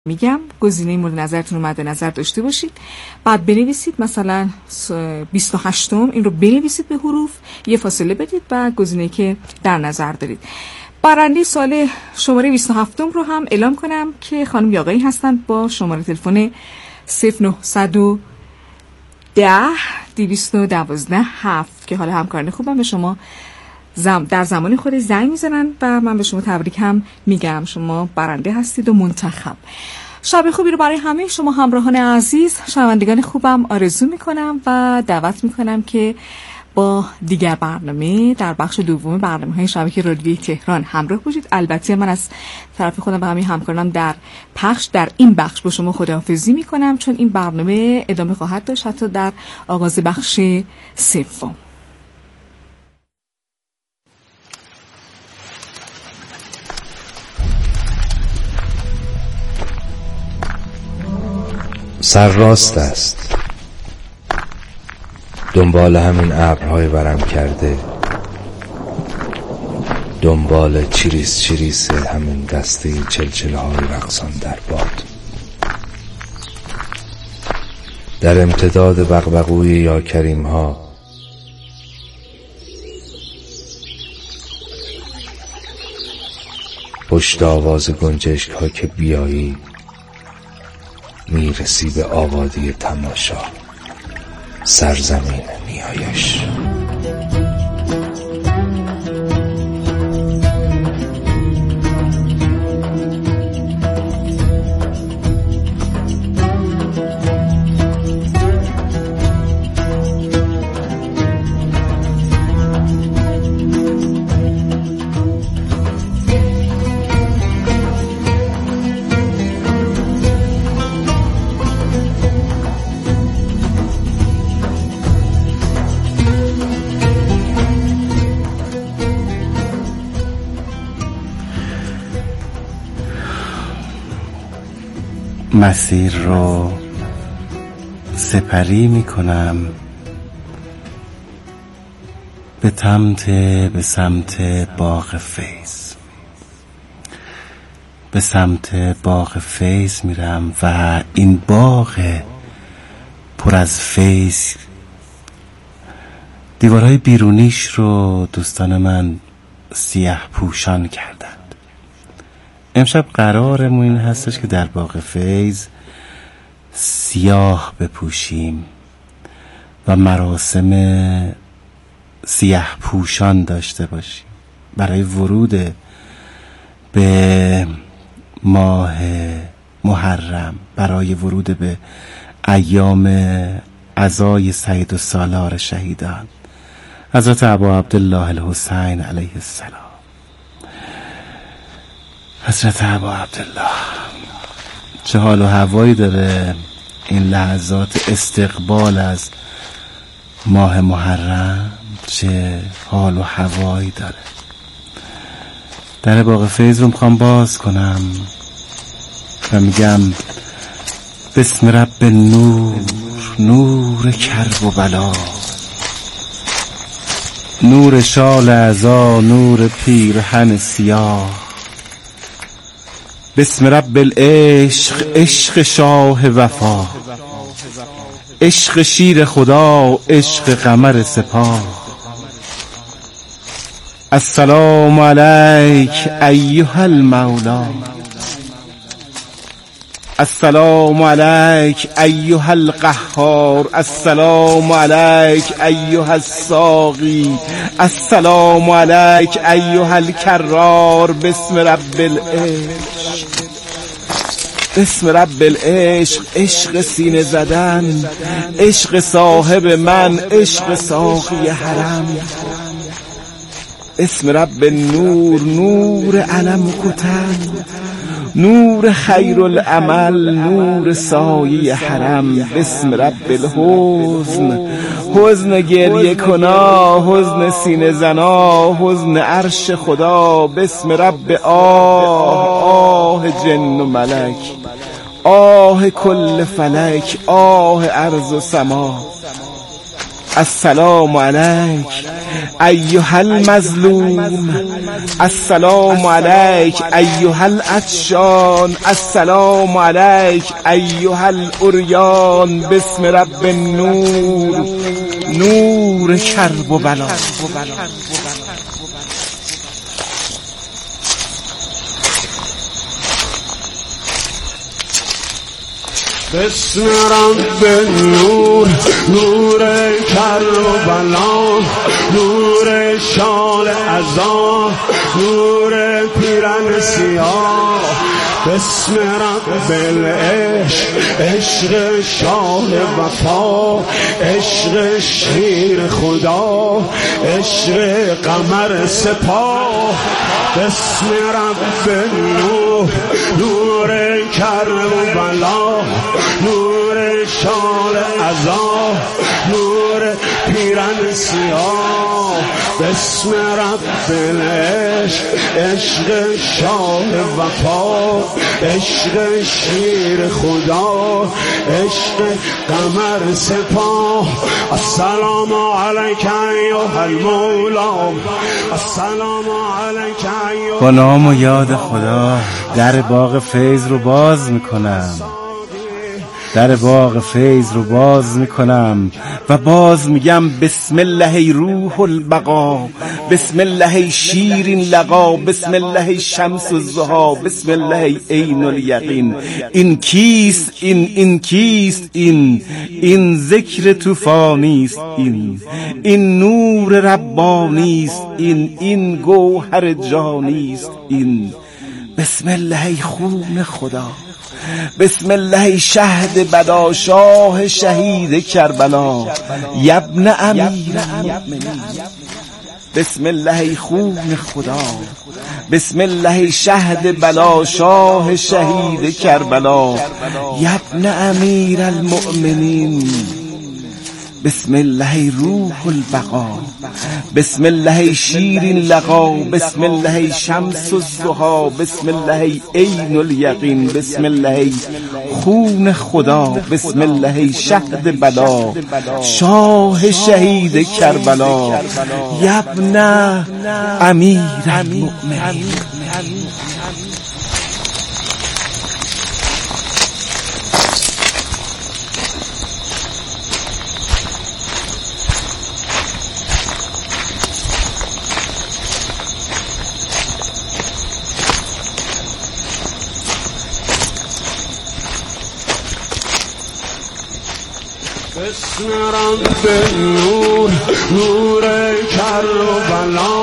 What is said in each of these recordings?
میگم گزینه مورد نظرتون رو مد نظر داشته باشید. بعد بنویسید مثلا 28م این رو بنویسید به حروف، یه فاصله بدید و گزینه‌ای که در نظر دارید. برنده سال شماره 27م رو هم اعلام کنم که خانم یا آقایی هستند با شماره تلفن 0910-212-7 که حالا همکاران خوبم به شما در زمان خود زنگ میزنن و من به شما تبریک هم میگم. شما برنده هستید و منتخب. شب خوبی رو برای همه شما همراهان عزیز، شنوندگان خوبم آرزو میکنم و دعوت میکنم که با دیگر برنامه در بخش دوم برنامه‌های شبکه رادیویی تهران همراه باشید. البته من از طرف خودم و همه همکارانم در این بخش با شما خداحافظی میکنم، چون این برنامه ادامه خواهد داشت حتی در آغاز بخش سوم. سرراست است، دنبال همین ابرهای ورم کرده، دنبال چریس چریس همین دسته چلچله های رقصان در باد، در امتداد بغبغوی یا کریم ها، پشت آواز گنجشک ها که بیایی میرسی به آبادی تماشا، سرزمین نیایش. مسیر رو سپری می کنم به سمت باغ فیض. به سمت باغ فیض میرم و این باغ پر از فیض، دیوارهای بیرونیش رو دوستان من سیاه پوشان کردند. امشب قرارمون این هستش که در باغ فیض سیاه بپوشیم و مراسم سیاه پوشان داشته باشیم برای ورود به ماه محرم، برای ورود به ایام عزای سید السالار شهیدان حضرت ابا عبدالله الحسین علیه السلام. حضرت ابا عبدالله چه حال و هوایی داره این لحظات استقبال از ماه محرم، چه حال و هوایی داره. در باغ فیض رو میخوام باز کنم و میگم بسم رب نور، نور کرب و بلا، نور شال اعضا، نور پیرهن سیاه، بسم رب العشق، عشق شاه وفا، عشق شیر خدا، عشق قمر سپاه. السلام علیک ایها المولا، السلام علیک ایها القهار، السلام علیک ایها الساقی، السلام علیک ایها الکرار. بسم رب العشق، بسم رب العشق، عشق سینه زدن، عشق صاحب من، عشق ساقی حرم. اسم رب نور، نور علم کتن، نور خیر العمل، نور سایه حرم. بسم رب الحزن، حزن گریه کنا، حزن سینه زنا، حزن عرش خدا. بسم رب آه جن و ملک، آه کل فلک، آه ارض و سما. السلام علیک ایها المظلوم السلام علیک، ایها العطشان السلام علیک، ایها العریان بسم رب النور، نور کرب و بلا. بسم رب النور، نور کرب و بلا، نور شال عزا، نور پیرن سیاه. بسم رب العشق، عشق شاه وفا، عشق شیر خدا، عشق قمر سپاه. بسم رب النور، نور کرب و بلا، نور شال عزا، نور پیرن سیاه. بسم رب العشق، عشق شاه وفا، عشق شیر خدا، عشق قمر سپاه. السلام علیک ایها المولا، السلام علیک ایها. با نام و یاد خدا در باغ فیض رو باز میکنم، در باغ فیض رو باز میکنم و باز میگم بسم الله ای روح البقا، بسم الله ای شیرین لقا، بسم الله ای شمس الضحا، بسم الله ای عین الیقین. این کیست؟ این کیست؟ این ذکر طوفانی است، این نور ربانی است، این گوهر جانی است. این بسم الله ای خون خدا، بسم الله شهد بدا، شاه شهید کربلا، یبن امیر المؤمنین. بسم الله خون خدا، بسم الله شهد بلا، شاه شهید کربلا، یبن امیر المؤمنین. بسم الله روح البقا، بسم الله شیرین لقا، بسم الله شمس الضحا، بسم الله عین الیقین، بسم الله خون خدا، بسم الله شهد بلا، شاه شهید کربلا، یبن امیر المؤمنین. بسم رب النور، نور کرب و بلا،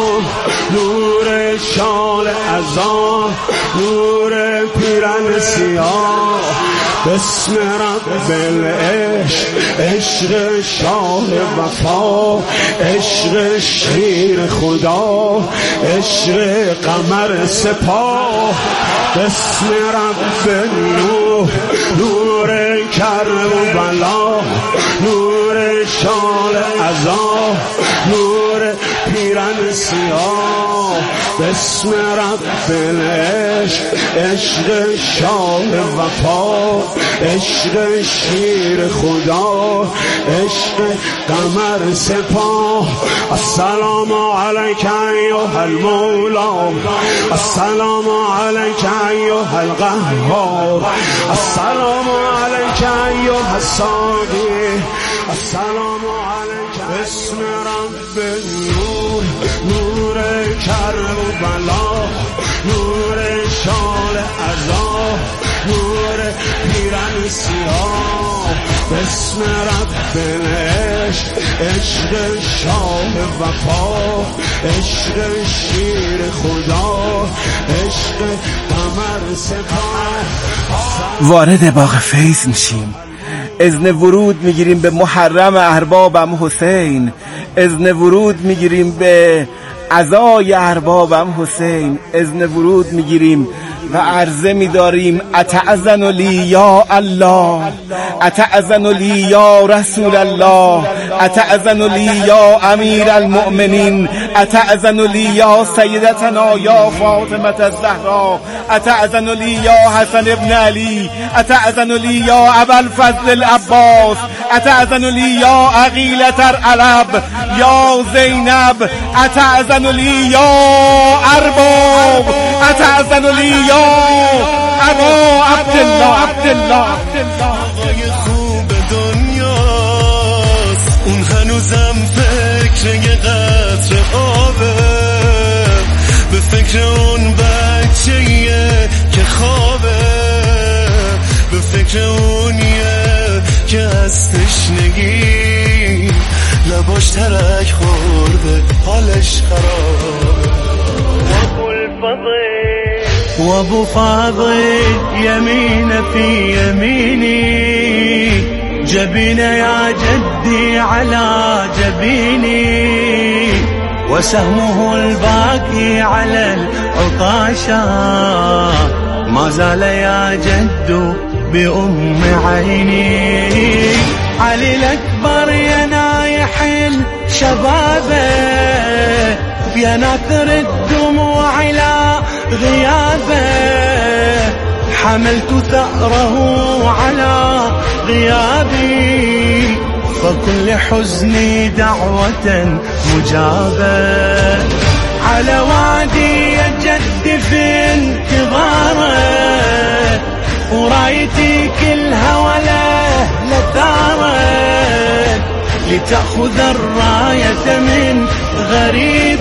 نور شال عزا، نور پیرن سیاه. بسم رب العشق، عشق شاه وفا، عشق شیر خدا، عشق قمر سپاه. بسم رب النور، نور کرب و بلا، نور شال عزا، نور پیرن سیاه. بسم رب العشق، عشق شاه وفا، عشق شیر خدا، عشق قمر سپاه. السلام علیک ایها المولا، السلام علیک ایها القهار، السلام علیک ایها الساقی، السلام علیک. بسم رب النور، نور کرب و بلا، نور شال عزا، نور پیرن سیاه. بسم رب العشق، عشق شاه وفا، عشق شیر خدا، عشق قمر سپاه. وارد باغ فیض میشیم، اذن ورود میگیریم به محرم اربابم حسین، اذن ورود میگیریم به عزای اربابم حسین، اذن ورود میگیریم و عرضه می‌داریم اتأذن لی یا الله، اتأذن لی یا رسول الله، اتأذن لی یا امیر المؤمنین، اتأذن لی یا سیدتنا یا فاطمه الزهرا، اتأذن لی یا حسن ابن علی، اتأذن لی یا ابوالفضل العباس، اتأذن لی یا عقیلة العرب، یا زینب اتأذن لی یا ارباب اتأذن لی یا ابا عبدالله آقای خوب دنیاست اون هنوزم فکر یه قطره آبه به فکر اون بچه‌یه که خوابه به فکر اونیه که از تشنگی لباش ترک خورده حالش خرابه وابو فاضل يمين في يميني جبين يا جدي على جبيني وسهمه الباقي على العطاشة ما زال يا جد بأم عيني علي الأكبر يا نايح الشبابه يا ناثر الدموع على غيابه حملت ثأره على غيابي فكل حزني دعوة مجابة على وادي يا جد في انتظاره ورايتي كلها ولا لثارت لتأخذ الراية من غريب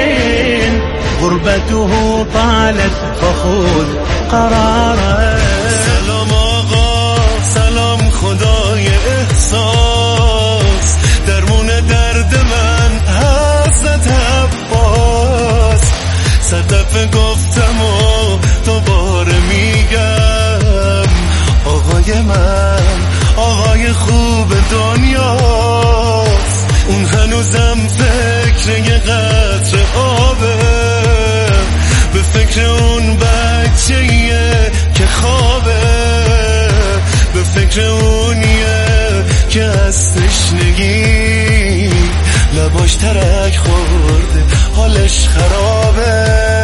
غربته طالت فخذ قراره سلام آقا سلام خدای احساس درمون درد من حضرت عباس صدف گفتم و دوباره میگم آقای من آقای خوب دنیاست اون هنوزم فکر یه قطره آبه به فکر اون بچه‌یه که خوابه به فکر اونیه که از تشنگی لباش ترک خورده حالش خرابه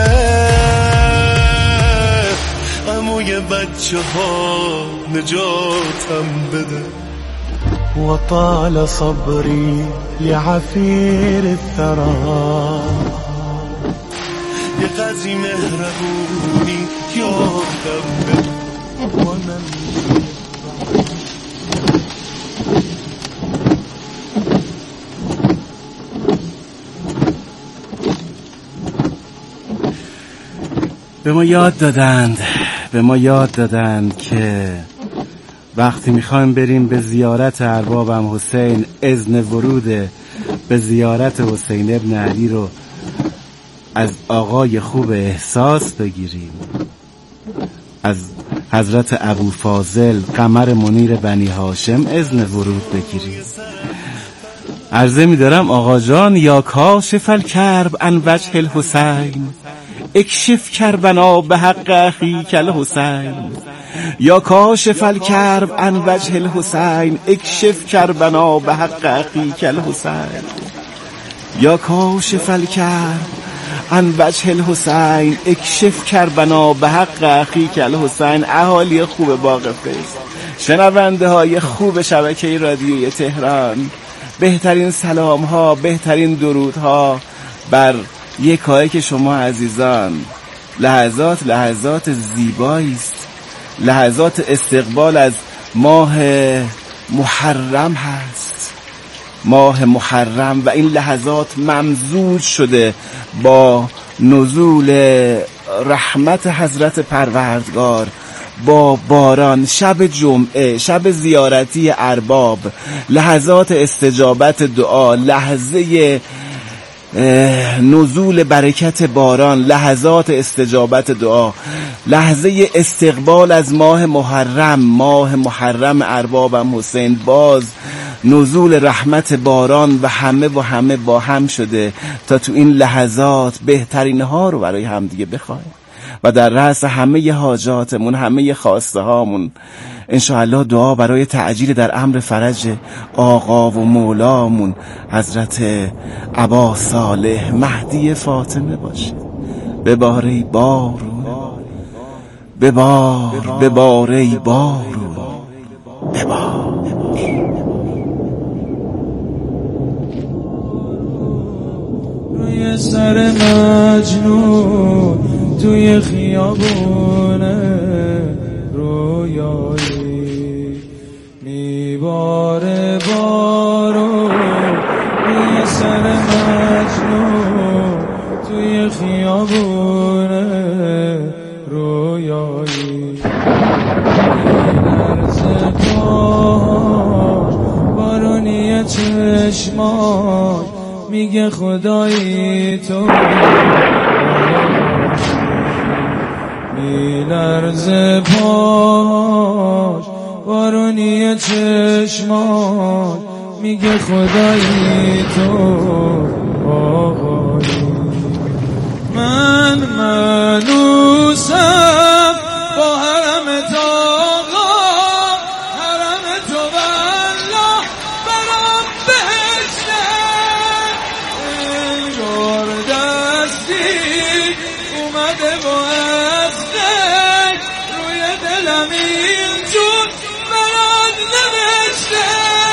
عموی بچه ها نجاتم بده وطال صبري لعفير الثرى يا قاضي مهربوني يوم ومن به ما یاد دادند که وقتی میخوایم بریم به زیارت اربابم حسین اذن ورود به زیارت حسین ابن علی رو از آقای خوب احساس بگیریم از حضرت ابو فاضل قمر منیر بنی هاشم اذن ورود بگیریم عرضه می‌دارم آقا جان یا کاشف الکرب عن وجه الحسین اکشف کربنا به حق اخیک الحسین یا کاشف الکرب عن وجه الحسین اکشف کربنا به حق اخیک الحسین یا کاشف الکرب عن وجه الحسین اکشف کربنا به حق اخیک الحسین. اهالی خوب باغ فیض، شنونده های خوب شبکه رادیوی تهران، بهترین سلام ها، بهترین درود ها بر یکایی که شما عزیزان. لحظات زیبایی است، لحظات استقبال از ماه محرم هست، ماه محرم، و این لحظات ممزوج شده با نزول رحمت حضرت پروردگار، با باران، شب جمعه، شب زیارتی ارباب، لحظات استجابت دعا، لحظه نزول برکت باران، لحظات استجابت دعا، لحظه استقبال از ماه محرم اربابم حسین، باز نزول رحمت باران و همه با هم شده تا تو این لحظات بهترین ها رو برای همدیگه بخوایم و در رأس همه حاجاتمون، همه خواسته هامون انشاءالله دعا برای تعجیل در امر فرج آقا و مولامون حضرت ابا صالح مهدی فاطمه باشه. ببار ای بارون، ببار ای بارون، ببار. روی سر مجنون توی خیابونه رویایی میباره بارو روی سر مجنون توی خیابونه رویایی میلرزه پاهاش بارونی چشماش میگه خدایی تو میلرزه پاهاش بارونی چشماش میگه خدایی تو آقایی من منوسم با حرم تاقا حرم تو والله برام بهشته انگار دستی اومده با افتک روی دلم اینجور برات نوشته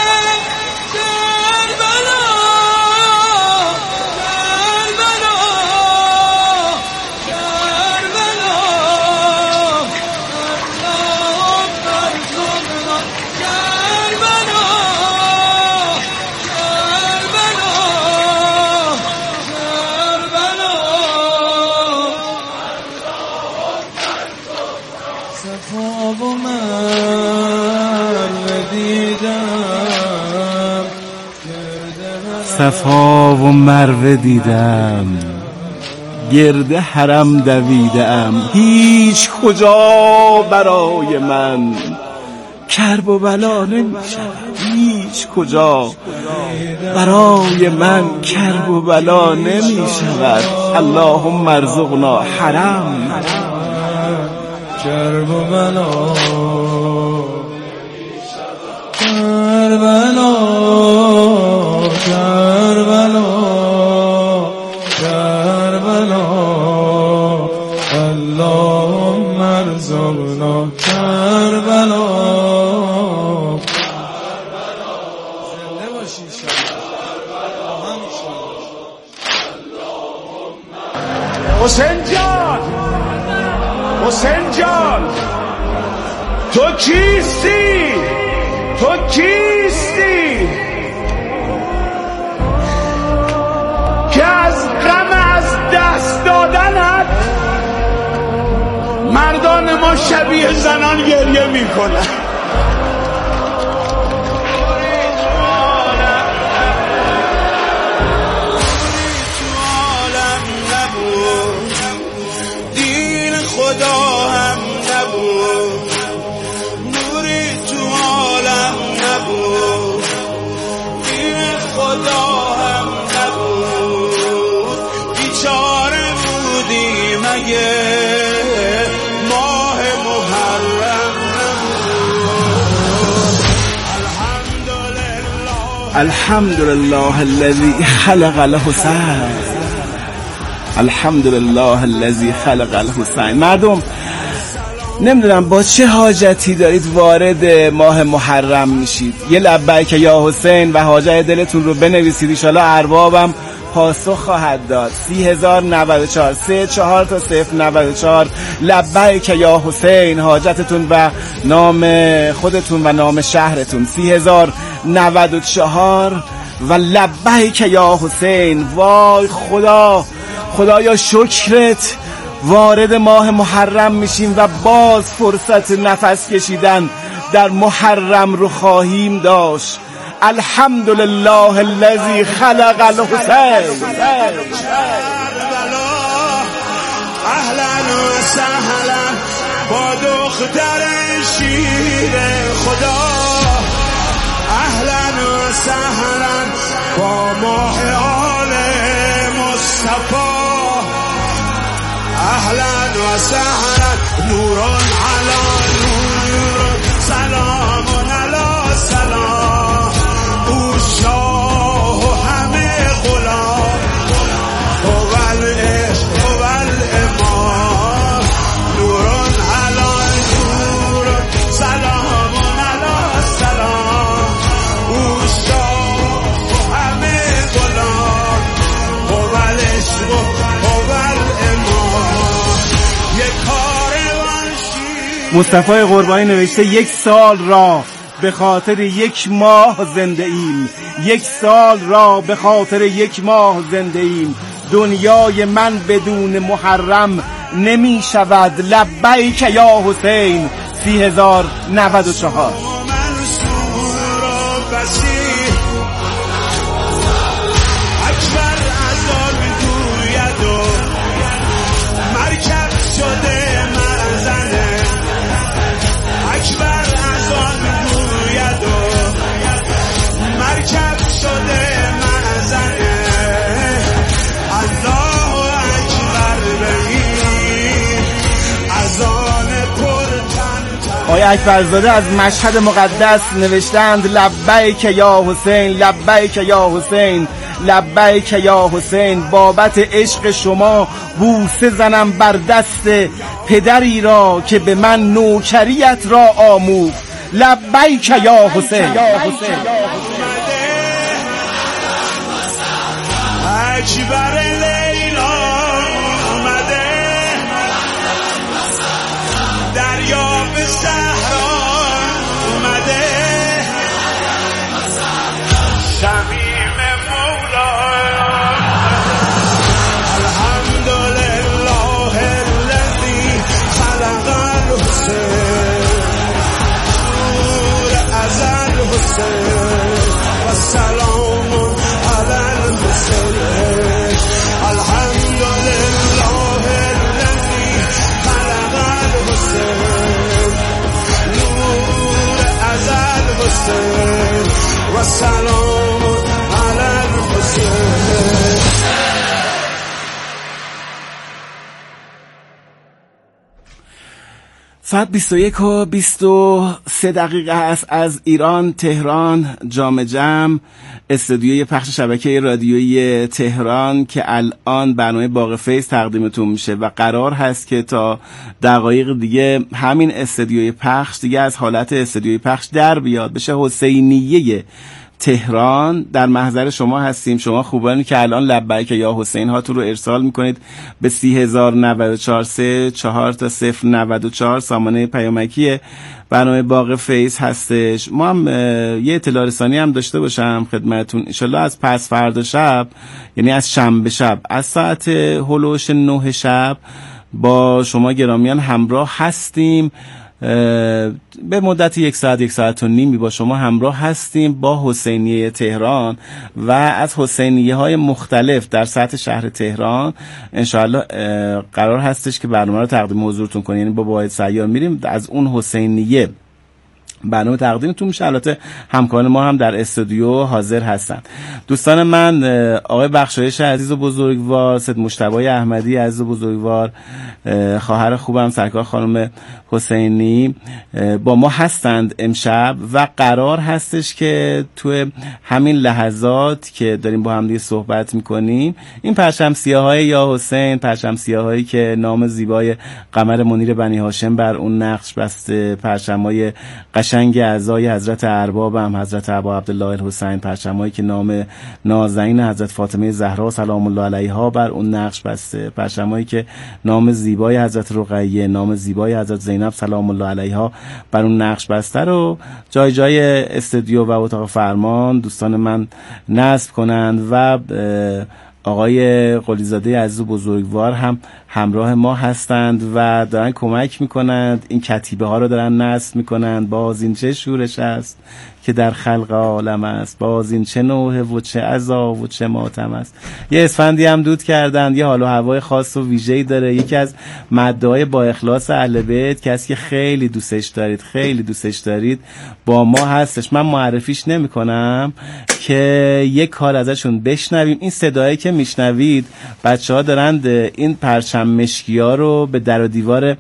صفا و مروه دیدم گرد حرم دویدم هیچ کجا برای من کرب و بلا نمیشود هیچ کجا برای من کرب و بلا نمیشود اللهم ارزقنا حرم کرب و بلا کربلا کربلا کربلا اللهم ارزقنا کربلا زنده باشی حسین جان حسین جان تو کیستی تو کیستی که از غم از دست دادنت مردان ما شبیه زنان گریه میکنن دین خدا هم نبود نوری تو عالم نبود دین خدا هم نبود بیچاره بودی مگه ماه محرم نبود الحمدلله الذي خلق الحسین الحمدلله الذي خلق الحسین. مردم نمیدونم با چه حاجتی دارید وارد ماه محرم میشید. یه لبیک یا حسین و حاجت دلتون رو بنویسید ان شاءالله اربابم پاسخ خواهد داد. 3094 34 تا 094 لبیک یا حسین حاجتتون و نام خودتون و نام شهرتون 3094 و لبیک یا حسین. وای خدایا شکرت وارد ماه محرم میشیم و باز فرصت نفس کشیدن در محرم رو خواهیم داشت. الحمدلله الذی خلق الحسین. اهلا و سهلا با دختر شیر خدا اهلا و سهلا با ماه آل مصطفی اهلا و سهلا نور علی نور سلام علی سلام او شاه و همه غلام هو العشق هو الامام نور علی نور سلام مصطفی قربانی نوشته 1 سال را به خاطر 1 ماه زنده ایم، 1 سال را به خاطر 1 ماه زنده ایم، دنیای من بدون محرم نمی شود، لبیک یا حسین 3094. آقای اکبرزاده از مشهد مقدس نوشتند لبیک یا حسین، لبیک یا حسین، لبیک یا حسین، بابت عشق شما بوسه زنم بر دست پدری را که به من نوکریت را آموخت، لبیک یا حسین. اکبر لیلا آمده، دریا به صحرا اومده، شمیم مولا الحمدلله الذی خلق الحسین، نور ازل حسین و سلام علی الحسین، الحمدلله الذی خلق الحسین، نور ازل حسین و سلام علی الحسین. ساعت 21:23 است از ایران، تهران، جام جم، استودیوی پخش شبکه رادیویی تهران که الان برنامه باغ فیض تقدیمتون میشه و قرار هست که تا دقایق دیگه همین استودیوی پخش دیگه از حالت استودیوی پخش در بیاد، بشه حسینیه تهران. در محضر شما هستیم، شما خوبانی که الان لبیک یا حسین هاتون رو ارسال میکنید به 3094 34 تا 094 سامانه پیامکی برنامه باغ فیض هستش. ما هم یه اطلاع رسانی هم داشته باشم خدمتون، انشالله از پس فردا شب، یعنی از شنبه شب از ساعت هلوش 9 شب با شما گرامیان همراه هستیم. به مدت 1 ساعت 1 ساعت و نیمی با شما همراه هستیم با حسینیه تهران و از حسینیه های مختلف در سطح شهر تهران. انشاءالله قرار هستش که برنامه رو تقدیم حضورتون کنیم، یعنی با واحد سیار میریم از اون حسینیه برنامه تقدیمتون میشه. البته همکاران ما هم در استودیو حاضر هستن. دوستان من، آقای بخشایش عزیز و بزرگوار، سید مجتبی احمدی عزیز و بزرگوار، خواهر خوبم سرکار خانم حسینی با ما هستند امشب و قرار هستش که تو همین لحظات که داریم با هم دیگه صحبت میکنیم این پرچم سیاهای یا حسین، پرچم سیاهایی که نام زیبای قمر منیر بنی هاشم بر اون نقش بسته، پرچمای قشنگ اعضای حضرت ارباب هم حضرت ابا عبدالله الحسین، پرچمایی که نام نازنین حضرت فاطمه زهرا سلام الله علیها بر اون نقش بسته، پرچمایی که نام زیبای حضرت رقیه، نام زیبای حضرت زینب سلام الله علیها بر اون نقش بسته رو جای جای استودیو و اتاق فرمان دوستان من نصب کنند و آقای قلیزاده عزیز و بزرگوار هم همراه ما هستند و دارن کمک میکنند، این کتیبه ها رو دارن نصب میکنند. باز این چه شورش است که در خلق عالم است، باز این چه نوحه و چه عذاب و چه ماتم است. یه اسفندی هم دود کردند، یه حال و هوای خاص و ویژه‌ای داره. یکی از مدعای با اخلاص اهل بیت، کسی که خیلی دوستش دارید، خیلی دوستش دارید، با ما هستش. من معرفیش نمی‌کنم که یک کار ازشون بشنویم. این صدایی که میشنوید بچه‌ها دارند این پرچم مشکی‌ها رو به در و دیوار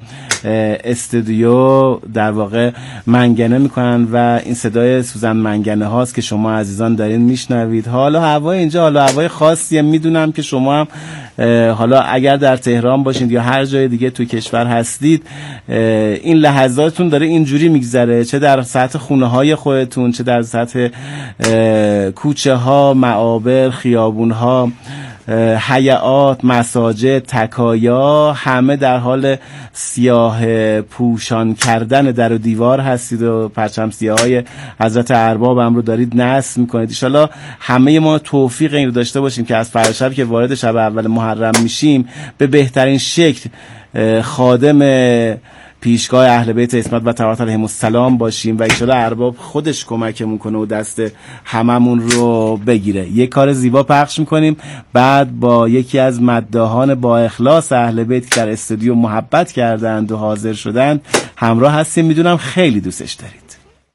استودیو در واقع منگنه میکنن و این صدای سوزن منگنه هاست که شما عزیزان دارین میشنوید. حالا هوای اینجا حالا هوای خاصیه، میدونم که شما هم حالا اگر در تهران باشید یا هر جای دیگه تو کشور هستید این لحظاتتون داره اینجوری میگذره، چه در سطح خونه های خودتون، چه در سطح کوچه ها، معابر، خیابون ها، هیئات، مساجد، تکایا همه در حال سیاه پوشان کردن در و دیوار هستید و پرچم سیاهای حضرت ارباب هم رو دارید نصب میکنید. ان شاءالله همه ما توفیق این رو داشته باشیم که از فردا شب که وارد شب اول محرم میشیم به بهترین شکل خادم پیشگاه اهل بیت اسمت و طهارت علیهم السلام باشیم و ان شاءالله ارباب خودش کمکمون کنه و دست هممون رو بگیره. یک کار زیبا پخش میکنیم، بعد با یکی از مداحان با اخلاص اهل بیت که در استودیو محبت کردند و حاضر شدند همراه هستیم. میدونم خیلی دوستش دارید.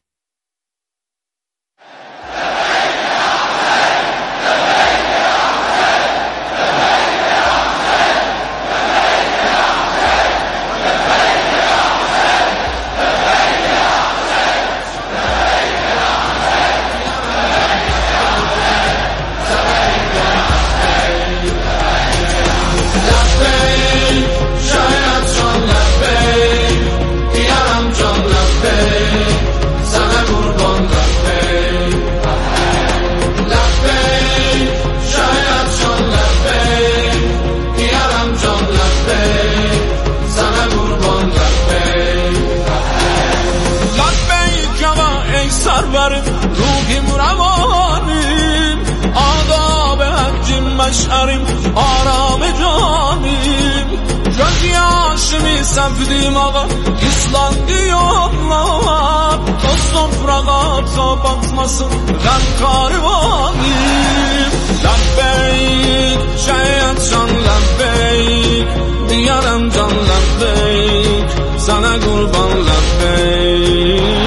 آرام جانیم جزی هاشمی سفدیم آقا İslandı yollar Toz toprağa kapatmasın Gam karvanım Labbeyk şayet can labbeyk Diyarım can labbeyk Sana kurban labbeyk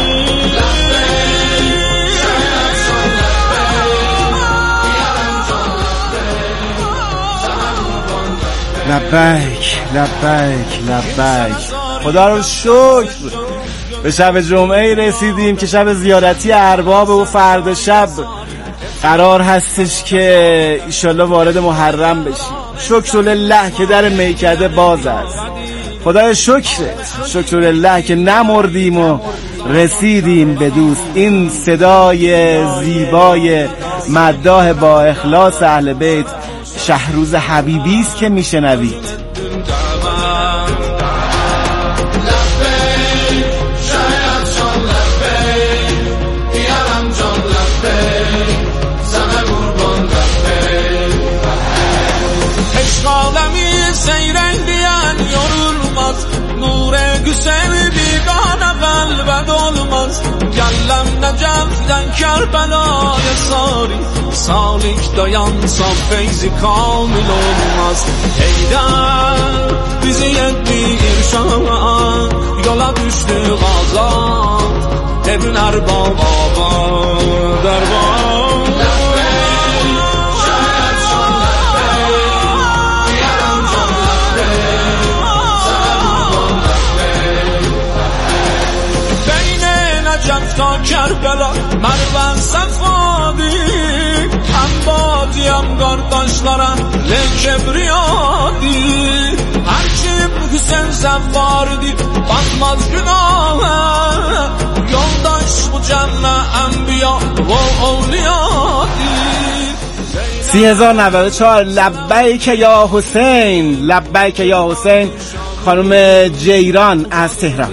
لبیک لبیک لبیک. خدا رو شکر به شب جمعه رسیدیم که شب زیارتی ارباب و فردا شب قرار هستش که ایشالله وارد محرم بشیم. شکر لله که در میکده باز است. خدای شکر لله که نمردیم و رسیدیم به دوست. این صدای زیبای مداح با اخلاص اهل بیت شهروز حبیبی است که میشنوید. قلبت olmaz Gellem Necef'den Kerbela'ya salik dayansa feyzi kamil olmaz. Heyder bizi yetti irşad yola düştü gazat evin erbaba derbar. تا کربلا مرون صفادی هم بادی هم قرداشlara lekebryadi Herkim Hüseyin Zevvardi bakmaz günaha Yoldaş bu cenne enbiya ve evliyadi 3094 لبیک یا حسین لبیک یا حسین. خانم جیران از تهران.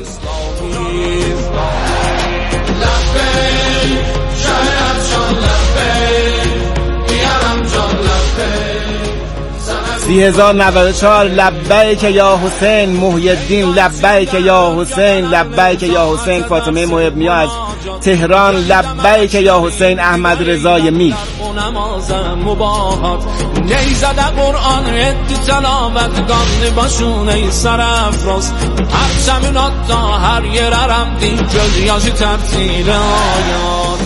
3094 لبیک یا حسین. محی الدین لبیک یا حسین لبیک یا حسین. فاطمه محب میا از تهران لبیک یا حسین. احمد رضای میر. نیزده قرآن etti selamet Qanlı başın ey sərəfroz Hər səminatda hər yer ərəmdi Göz yaşı tərtil ayat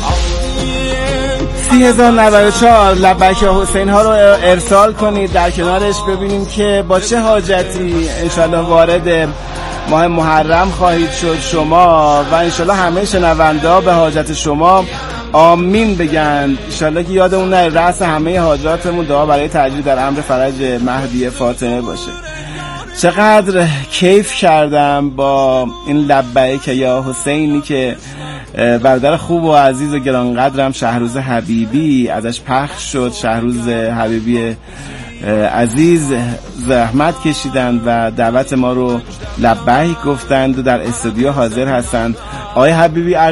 3094 لبیک یا حسین ها رو ارسال کنید در کنارش ببینیم که با چه حاجتی انشالله وارد ماه محرم خواهید شد شما و انشالله همه شنونده ها به حاجت شما آمین بگن. انشالله که یادمون نره رأس همه حاجاتمون دعا برای تعجیل در امر فرج مهدی فاطمه باشه. چقدر کیف کردم با این لبیک یا حسینی که برادر خوب و عزیز و گرانقدرم شهروز حبیبی ازش پخش شد. شهروز حبیبی عزیز زحمت کشیدند و دعوت ما رو لبیک گفتند و در استودیو حاضر هستند. آقای حبیبی